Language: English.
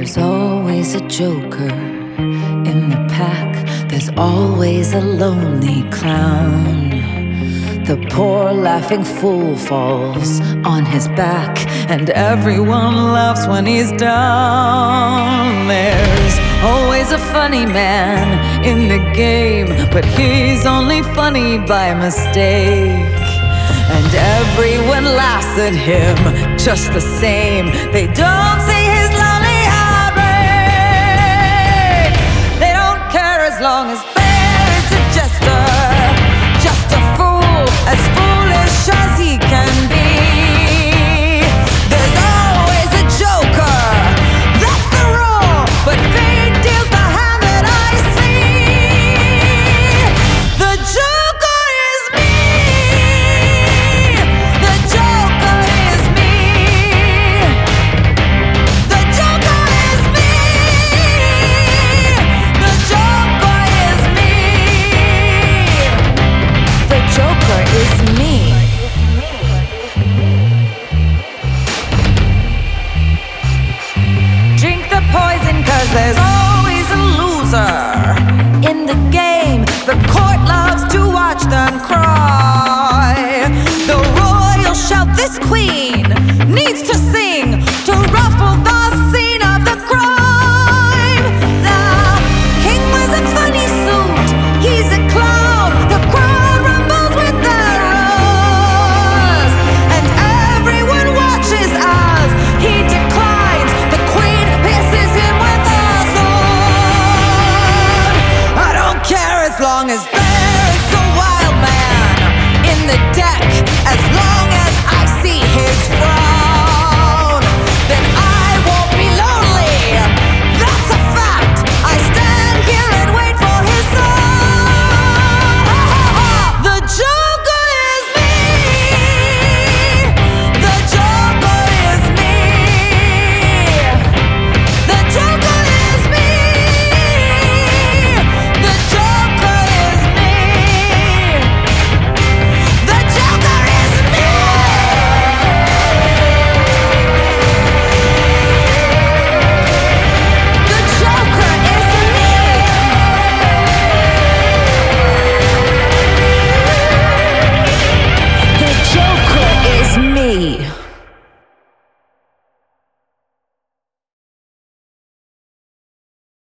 There's always a joker in the pack. There's always a lonely clown. The poor laughing fool falls on his back, and everyone laughs when he's down. There's always a funny man in the game, but he's only funny by mistake. And everyone laughs at him just the same. They don't see his lonely heartbreak. They don't care as long as